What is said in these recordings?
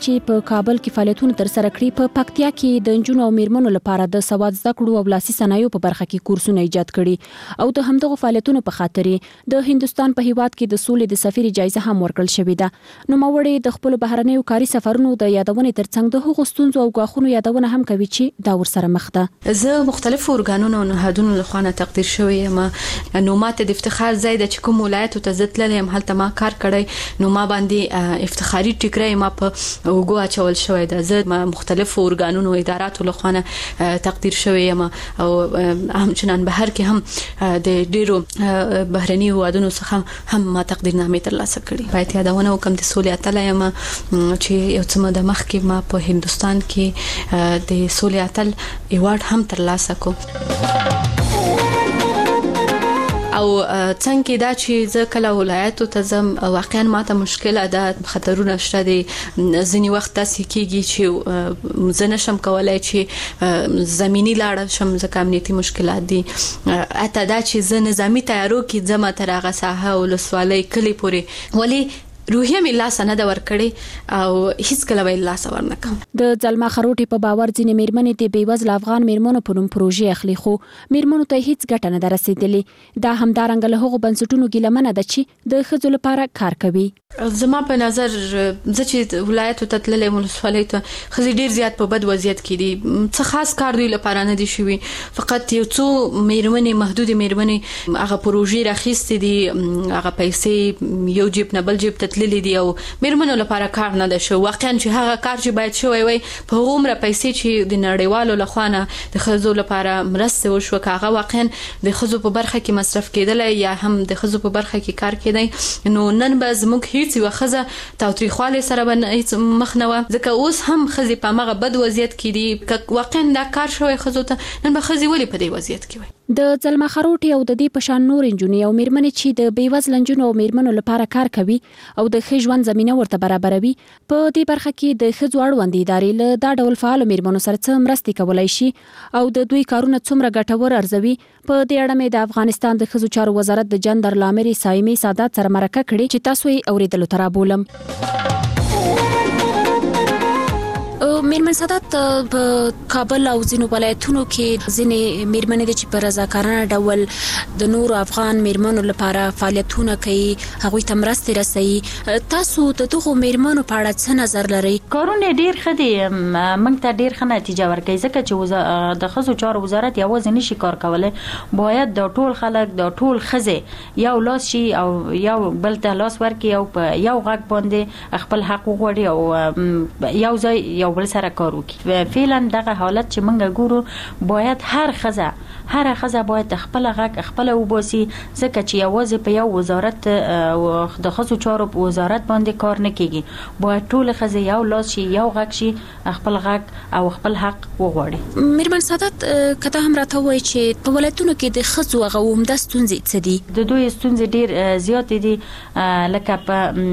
چې په کابل کې فعالیتونه تر سره کړي. په پکتیا کې د نجونو او میرمنو لپاره د سواد زده کړو او لاسي صنایعو په برخه کې کورسونه ایجاد کړي او د همدغه فعالیتونو په خاطر د هندستان په هیواد کې د سولې د سفیر جایزه هم ورکړل شوې ده. نو ماوړې د خپل بهرنیو کاري سفرونو د یادونې ترڅنګ د هغو ستونزو او غاښونو یادونه هم کوي چې دا ورسره مخ ده. زه مختلفو ارګانونو او نهادونو له خوا تقدیر شوی یم. نو ماته د افتخار ځای د چې کوم ولایت ته زتلل یم هلته ما کار کړی. نو ما باندې افتخاري ټیکری ما په وګو اچول شوی ده. زه مختلفو ارګانونو اداراتو له خوا تقدیر شوی یم او همچنان بهر کې هم د ډیرو بهرني هوادونو څخه هم ما تقدیرنامې ترلاسه کړې. باید یادونه وکم د سولې اتل یم چې یو څه د مخ کې ما په هندستان کې د سولې اتل ایوارډ هم ترلاسه کو. او څنګه دا چې زه کله ولایتو ته زم واقعا ماته مشکله ده، خطرونه شته دي. ځینی وخت تاسو کېږي چې زه نشم کولای چې زمینی لاړ شم ځکه امنیتي مشکلات دي. اته دا چې زه نظامی تیارو کې ځم تر هغه ساحه او لسوالۍ کلی پورې ولی روحیه مې لاس نه دا ورکړي او هیڅ کله ویل لاس ورنکم. د ځلما خروټي په باور ځینې میرمنې د بیوزل افغان میرمنو په نوم پروژې اخلي خو میرمنو ته هیڅ ګټه نه رسیدلې. دا همدارنګه له هغو بنسټونو ګیلمنه ده چې د ښځو لپاره کار کوي. زما په نظر زه چې ولایت ته تللې مونسپالۍ ته خزي ډیر زیات په بد وضعیت کې دي. څه خاص کار دوی لپاره نه دي شوی، فقط یو څو میرمنې محدود میرمنې هغه پروژې راخېستې دي، هغه پیسې یو جیب نه بل جیب ته تللې دي او میرمنو لپاره کار نه ده شو. واقعا چې هغه کار چې باید شوی وي په عمره پیسې چې د نړیوالو لخوانه د خزو لپاره مرسته وشو کاغه واقعا د خزو په برخه کې مصرف کېدل یا هم د خزو په برخه کې کار کېدای. نو نن به زموږ هیڅ یو خزه تاوتریخواله سره باندې مخ نه و ځکه اوس هم خزي په مغه بد وضعیت کې دي. واقعا دا کار شوی خزو ته نن به خزي ولې په دې وضعیت کې وي. د ځلما خروټي او د دې پشان نور انجونی او میرمنې چې د بیوزل انجونو او میرمنو لپاره کار کوي او د ښه ژوند زمينه ورته برابروي، په دې برخه کې د ښځو اړوند ادارې له دا ډول فعال میرمنو سره څه مرستې کولای شي او د دوی کارونه څومره ګټور ارزوي. په دې اړه مې د افغانستان د ښځو چارو وزارت د جندر لامري سایمې سادات سره مرکه کړې چې تاسو یې اوریدلو تر بولم. میرمن سادات په کابل او ځینو ولایتونو کې ځینې میرمنې چې په رضاکارانه ډول د نور افغان میرمنو لپاره فعالیتونه کوي، هغوی ته مرستې رسوي. تاسو د دغو میرمنو په اړه څه نظر لرئ؟ کارونه ډیر ښه دي، موږ ته ډیر ښه نتیجه ورکوي ځکه چې د ښځو چارو وزارت یوازې نشي کار کولی. باید د ټول خلک د ټول ښځې یو لاس شي او یو بل ته لاس ورکړي او په یو غږ باندې خپل حق وغواړي او یو ځای یو بل سره کار وکړي. فعلا دغه حالت چې موږ ګورو باید هر ښځه باید خپل غږ خپل وباسي ځکه چې یوازې په یو وزارت د ښځو چارو په وزارت باندې کار نه کیږي. باید ټول ښځې یو لاس شي، یو غږ شي، خپل غږ او خپل حق وغواړي. میرمن سادات کته هم راته وایي چې په ولایتونو کې د ښځو هغه عمده ستونزې څه دي؟ د دوی ستونزې ډیر زیات دي، لکه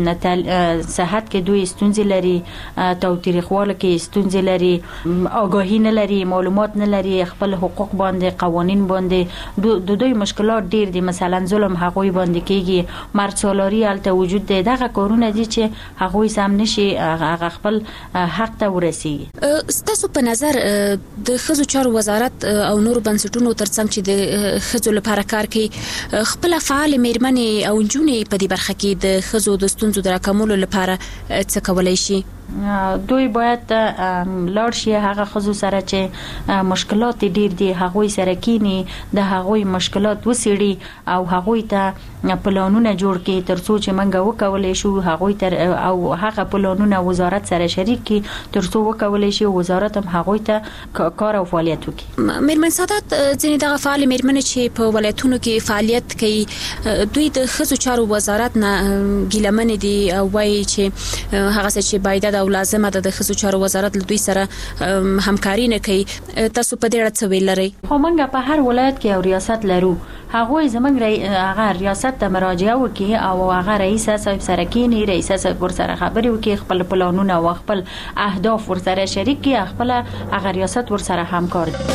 په صحت کې دوی ستونزې لري، تاوتریخواله کې ستونزې لري، آگاهی نه لري، معلومات نه لري، خپل حقوق باندې قوانین باندې د دوی مشکلات ډیر دي. مثلا ظلم هغوی باندې کیږي، مرد سالاری الته وجود دی. دغه کارونه دي چې هغوی سم نشي هغه خپل حق ته ورسیږي. ستاسو په نظر د ښځو چارو وزارت او نور بنسټونو ترڅنګ چې د ښځو لپاره کار کوي، خپل فعال میرمنې او نجونې په دې برخه کې د ښځو د ستونزو د راکمولو لپاره څه کولای شي؟ دوی باید لاړ شي هغه ښځو سره چې مشکلات ډیر دي، هغوی سره کینی، د هغوی مشکلات وسیړي او هغوی ته پلانونه جوړ کړي ترڅو چې منګه وکولای شو هغوی تر او هغه پلانونه وزارت سره شریک کړي ترڅو وکولای شي وزارت هم هغوی ته کار او فعالیت وکړي. میرمن سادات ځینې دغه فعال میرمنې چې په ولایتونو کې فعالیت کوي دوی د ښځو چارو وزارت نه ګیلمنې دي او وایي چې هغه څه چې باید او لازمه ده د ښځو چارو وزارت له دوی سره همکاري نه کوي. تاسو په دې اړه څه ویل لرئ؟ خو موږ په هر ولایت کې یو ریاست لرو، هغوی زموږ هغه ریاست ته مراجعه وکړي او هغه رئیس صاحب سره کینی، رئیس صاحب ورسره خبرې وکړي، خپل پلانونه او خپل اهداف ورسره شریک کړي، خپل هغه ریاست ورسره همکار دي.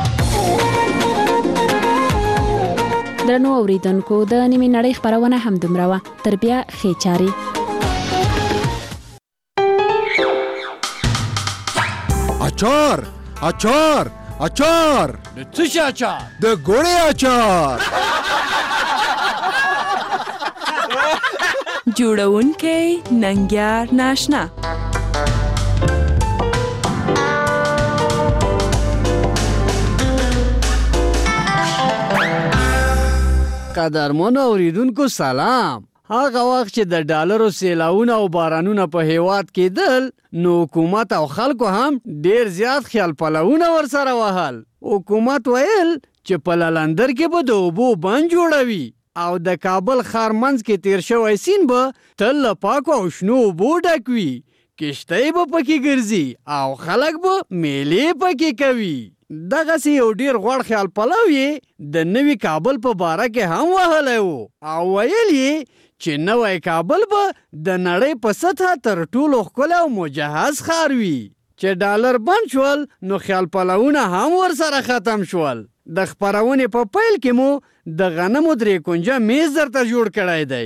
درنو اوریدونکو د نیمې نړۍ خبرونه هم دومره وه. تر بیا ښې چارې. اچار اچار اچار د څه شي اچار؟ د ګوړې اچار. جوړونکی ننګیار ناشنا. قدرمنو اوریدونکو سلام. هغه وخت چې د ډالرو سیلاونه او بارانونه په هیواد کېدل نو حکومت او خلکو هم ډیر زیات خیال پلوونه ورسره وهل. حکومت ویل چې په لندر کې به د اوبو بند جوړوي او د کابل ښار منځ کې تیر شوی سیند به تل له پاکو او شنو اوبو ډک وي. کشتۍ به پکې ګرځي او خلک به میلې پکې کوي. دغسې یو ډیر غوړ خیال پلو یې د نوي کابل په باره کې هم وهلی و او ویل یې چې نوی کابل به د نړۍ په سطحه تر ټولو ښکلی او مجهز ښار وي. چې ډالر بند شول نو خیال پلوونه هم ورسره ختم شول. د خپرونې په پیل کې مو د غنمو 3 کونجه میز درته جوړ کړی دی.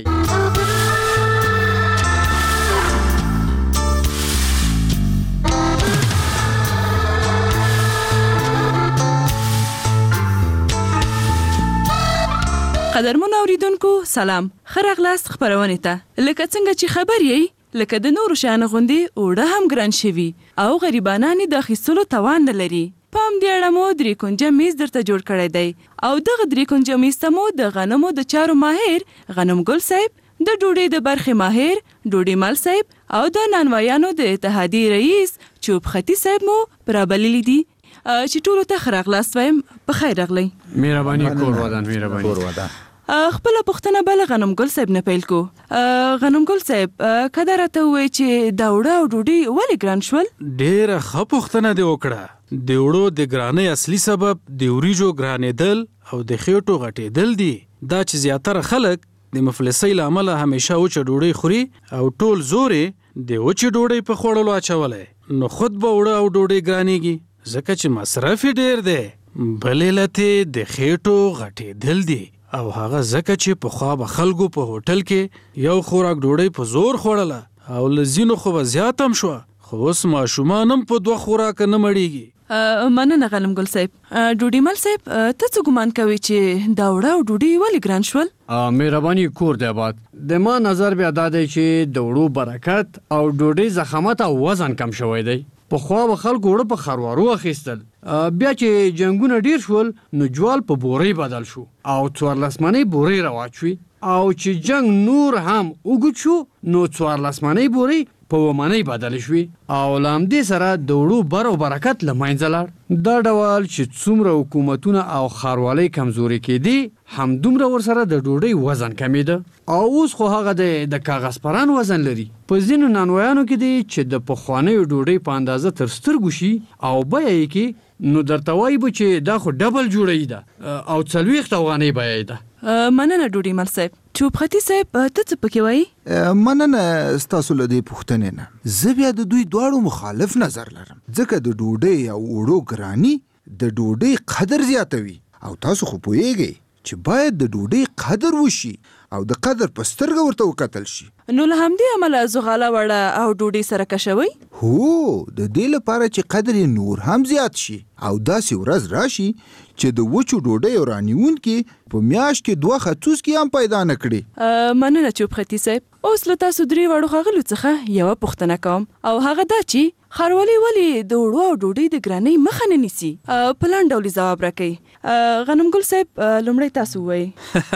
قدرمنو اوریدونکو سلام. ښه راغلاست خپرونې ته. لکه څنګه چې خبر یې لکه د نورو شیانو غوندې اوړه هم ګران شوي او غریبانان یې د اخیستلو توان نه لري. په همدې اړه مو 3 کونجه میز درته جوړ کړی دی او دغه 3 کونجه میز ته مو د غنمو د چارو ماهر غنم ګل صاحب، د ډوډۍ د برخې ماهر ډوډۍ مل صاحب او د نانوایانو د اتحادیې رئیس چوب خطي صاحب مو برابللی دي چې ټولو ته ښه راغلاست وایم. په خیر راغلی. مهرباني کور ودان. مهرباني. خپله پوښتنه به له غنم ګل صاحب نه پیل کو. غنم ګل صاحب که دا راته ووایي چې دا اوړه او ډوډۍ ولې ګران شول؟ ډېره ښه پوښتنه دې وکړه. د اوړو د ګرانۍ اصلي سبب د وریجو ګرانېدل او د خېټو غټېدل دي. دا چې زیاتره خلک د مفلسۍ له امله همیشه وچه ډوډۍ خوري او ټول زور یې د وچې ډوډۍ په خوړلو اچولی، نو خود به اوړه او ډوډۍ ګرانېږي ځکه چې مصرف یې ډېر دی. بل علت یې د خېټو غټېدل دي او هغه ځکه چې پخوا به خلکو په هوټل کې یو خوراک ډوډۍ په زور خوړله او له ځینو خو به زیات هم شوه، خو اوس ماشومان هم په 2 خوراکه نه مړېږي. مننه غنم ګل صاحب. ډوډۍ مل صاحب ته څه ګمان کوي چې دا اوړه او ډوډۍ ولې ګران شول؟ مهرباني کور دی آباد. د ما نظر بیا دا دی چې د اوړو برکت او ډوډۍ ضخامت او وزن کم شوی دی. پخوا به خلکو اوړه په خروارو اخیستل، بیا چې جنګونه ډیر شول نو جوال په بورۍ بدل شو او 14 منۍ بورۍ رواج شوي او چې جنگ نور هم اوږد شو نو 14 منۍ بورۍ په 1 منۍ بدل شوي او له همدې سره د اوړو بر او برکت له منځه لاړ. دا ډول چې څومره حکومتونه او ښاروالۍ کمزوري کېدې همدومره ورسره د ډوډۍ وزن کمېده او اوس خو هغه د کاغذ پران وزن لري. په ځینو نانوایانو کې دی چې د پخوانیو ډوډۍ په اندازه تر سترګو شي او بیه یې کې نو درته وایي به چې دا خو ډبل جوړی ده او 40 افغانۍ بیه ده. مننه ډوډۍ مل صاحب. چوب خطي صاحب ته څه پکې وایي؟ مننه ستاسو له دې پوښتنې نه. زه بیا د دوی دواړو مخالف نظر لرم ځکه د ډوډۍ او اوړو ګراني د ډوډۍ قدر زیاتوي او تاسو خو پوهیږئ چې باید د ډوډۍ قدر وشي او د قدر په سترګه ورته وکتل شي. نو له همدې امله زغاله وړه او ډوډۍ سره کشوي؟ هو د دې لپاره چې قدر یې نور هم زیات شي او داسې ورځ راشي چې د وچو ډوډۍ رانیونکي په میاشت کې 2 خصوص کې هم پیدا نه کړي. مننه چوب خطي صاحب. اوس له تاسو 3 وړو ښاغلو څخه یوه پوښتنه کوم او هغه دا چې ښاروالۍ ولې د اوړو او ډوډۍ د ګرانۍ مخه نه نیسي؟ په لنډ ډول ځواب راکوئ. غنم ګل صاحب لومړی تاسو ووایئ.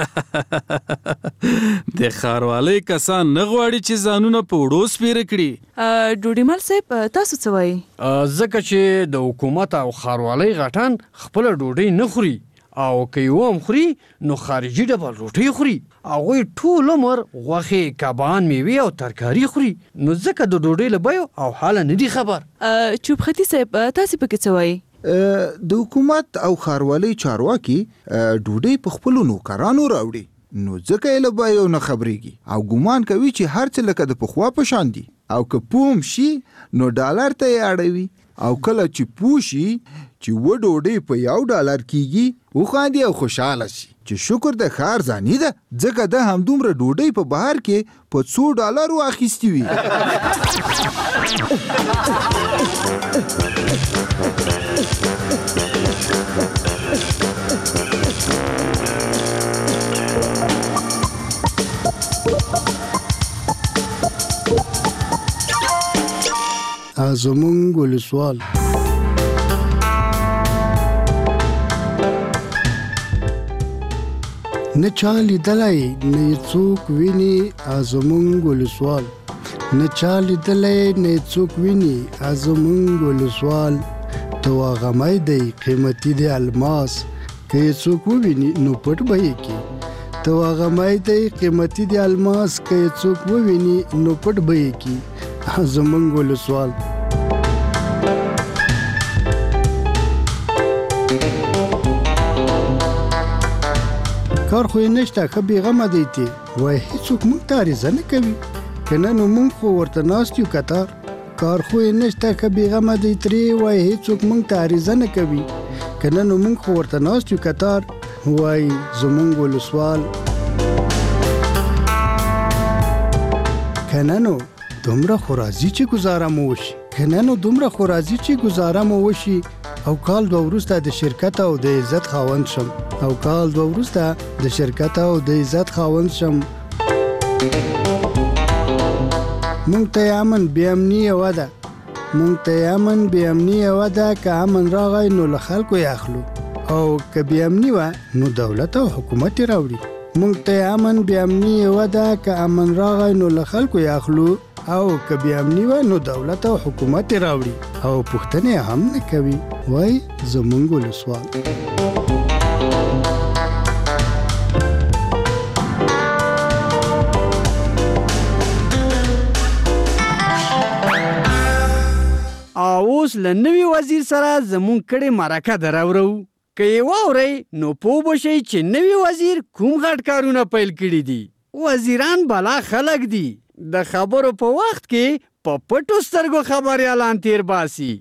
د ښاروالۍ کسان نه غواړي چې ځانونه په اوړو سپېره کړي. ډوډۍ مل صاحب تاسو څه وایئ؟ ځکه چې د حکومت او ښاروالۍ غټان خپله ډوډۍ نه خوري او که یو هم خوري نو خارجي ډبل روټۍ خوري. هغوی ټول عمر غوښې، کبان، میوې او ترکاري خوري نو ځکه د ډوډۍ له بیو او حاله نه دي خبر. چوب خطي صاحب تاسو پکې څه وایئ؟ د حکومت او ښاروالۍ چارواکي ډوډۍ په خپلو نوکرانو راوړي نو ځکه یې له بیو نه خبرېږي او ګمان کوي چې هر څه لکه د پخوا په شان دي او که پوم شي نو ډالر ته یې اړوي او کله چې پوشي چې و ډوډۍ په $1 کیږي وخاندي او خوشاله شي چې شکر د ښار ځاني ده ځکه د همدومره ډوډۍ په بهر کې په $100 واخیستې وي. زمونږ ولسوال نه چا لیدلی نه یې څوک ویني زمونږ ولسوال نه چا لیدلی نه یې څوک ویني زمونږ ولسوال ته واغمی دی قیمتي دی الماس که یې څوک وویني نو پټ به یې کړي ته واغمی دی قیمتي دی الماس که یې څوک وویني نو پټ به یې کړي زمونږ ولسوال. کار خو یې نشته ښه بېغمه دی تی وایي هېڅوک موږ ته عریضه نه کوي که نه نو موږ خو ورته ناست یو کتار کار خو یې نشته ښه بېغمه دی ترې وایي هېڅوک موږ ته عریضه نه کوي که نه نو موږ خو ورته ناست یو کتار وایي زمونږ ولسوال. که نه نو دومره خو راځي چې ګزاره مو وشي که نه نو دومره خو راځي چې ګزاره مو وشي او کال دوه وروسته د شرکت او د عزت خاوند شم او کال دوه وروسته د شرکت او د عزت خاوند شم. مونږ ته امن بې امني یوه ده مونږ ته امن بې امني یوه ده که امن راغی نو له خلکو یې اخلو او که بې امني وه نو دولت او حکومت یې راوړي. مونږ ته امن بې امني یوه ده که امن راغی نو له خلکو یې اخلو او که بې امني وه نو دولت او حکومت یې راوړي او پوښتنې هم نه کوي وای زمونږ ولسوال. اوس له نوي وزیر سره زمونږ کړې مرکه دراورو که یې واورئ نو پوه به شئ چې نوي وزیر کوم غټ کارونه پیل کړي دي. وزیران بلا خلک دي د خبرو په وخت کې په پټو سترګو خبریالان تیر باسي.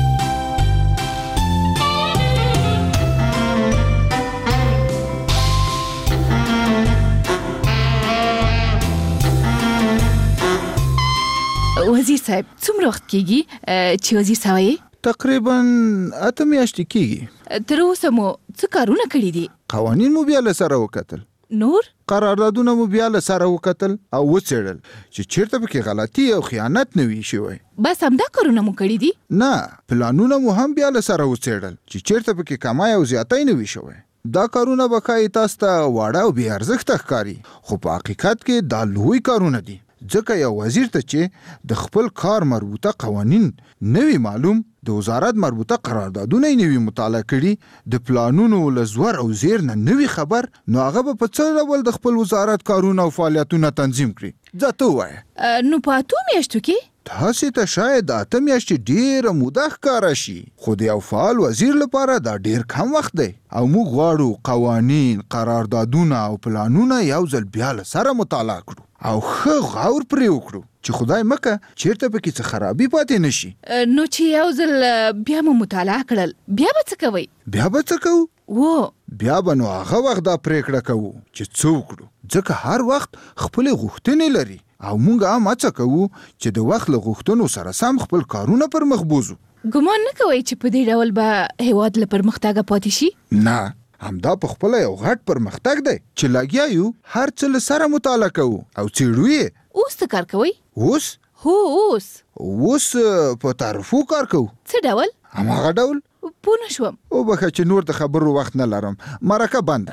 وزیر صاحب څومره وخت کیږي چې وزیر سوی؟ تقریبا 8 میاشتې کیږي. تر اوسه مو څه کارونه کړي دي؟ قوانین مو بیا له سره وکتل نور قراردادونه مو بیا له سره وکتل او وڅېړل چې چیرته پکې غلطي او خیانت نه وي شوی. بس همدا کارونه مو کړي دي؟ نه پلانونه مو هم بیا له سره وڅېړل چې چیرته پکې کمای او زیاتی نه وي شوی. دا کارونه به ښایي تاسو ته واړه او بې ارزښته ښکاري خو په حقیقت کې دا لوی کارونه دي ځکه یو وزیر ته چې د خپل کار مربوطه قوانین نوی معلوم د وزارت مربوطه قراردادونه یې نوی مطالعه کړي د پلانونو له زور او زیر نه نوی خبر نو هغه به په څه ډول د خپل وزارت کارونه او فعالیتونه تنظیم کړي. ځه ته ووایه نو په 8 میاشتو کې تاسې ته شاید 8 میاشتې ډېره موده ښکاره شي خو د یو فعال وزیر لپاره دا ډېر کم وخت دی او موږ غواړو قوانین قراردادونه او پلانونه یو ځل بیا له سره مطالعه کړو او ښه غور پرې وکړو چې خدای مکه چیرته پکې څه خرابي پاتې نشي. نو چې یو ځل بیا مو مطالعه کړل بیا به څه کوئ؟ بیا به څه کوو؟ بیا به نو هغه وخت دا پریکړه کوو چې څه وکړو ځکه هر وخت خپلې غوښتنې لري او موږ هم هڅه کوو چې د وخت له غوښتنو سره سم خپل کارونه پر مخ بوځو. ګمان نه کوئ چې په دې ډول به هیواد له پرمختګه پاتې شي؟ نه همدا په خپله یو غټ پرمختګ دی چې لګیا یو هر څه له سره مطالعه کوو او څېړو یې. اوس څه کار کوئ؟ اوس اوس په تعرفو کار کوو. څه ډول؟ هماغه ډول. پوه نه شوم. وبخښه چې نور د خبرو وخت نه لرم مرکه بند.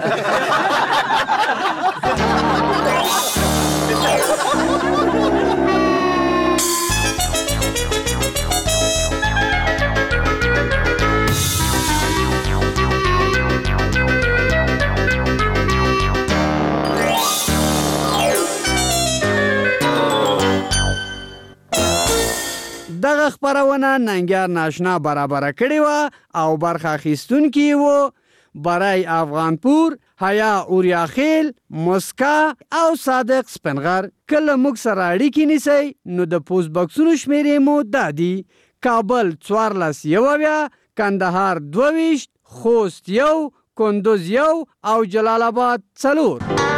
دغه خبرونه ننګیار ناشنا برابره کړې وه او برخه اخیستونکي وو برای افغانپور، حیا اوریاخیل، مسکا او صادق سپنغر. کله موږ سره اړیکې نیسئ نو د پوسټ باکسونو شمیرې مو دا دي کابل 14 کندهار 22 خوست 1 کندوز 1 او جلال آباد 4